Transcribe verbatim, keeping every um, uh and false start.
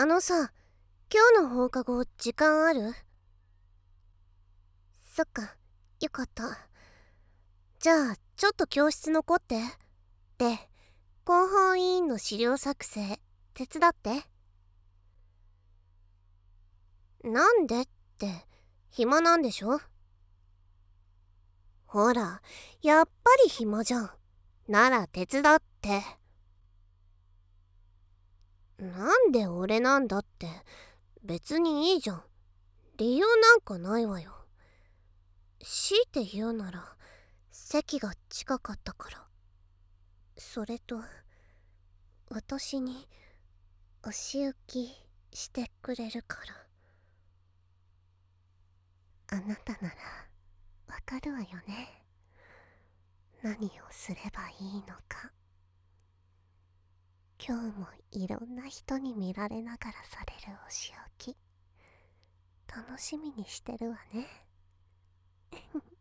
あのさ、今日の放課後時間ある？そっか、よかった。じゃあちょっと教室残って。で、広報委員の資料作成手伝って。なんでって、暇なんでしょ？ほら、やっぱり暇じゃん。なら手伝って。なんで俺なんだって、別にいいじゃん。理由なんかないわよ。強いて言うなら席が近かったから。それと私にお仕置きしてくれるから。あなたならわかるわよね。何をすればいいのか。今日もいろんな人に見られながらされるお仕置き楽しみにしてるわね。